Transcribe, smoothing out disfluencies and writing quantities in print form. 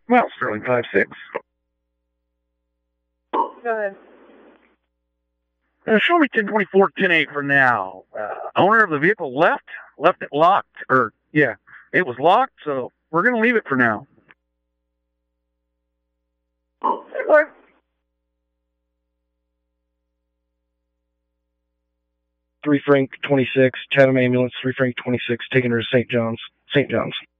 Well, Sterling 5-6. Go ahead. Show me 1024, 10-8 for now. Owner of the vehicle left it locked. It was locked, so we're going to leave it for now. What? 3 Frank 26, Chatham Ambulance, 3 Frank 26, taking her to St. John's.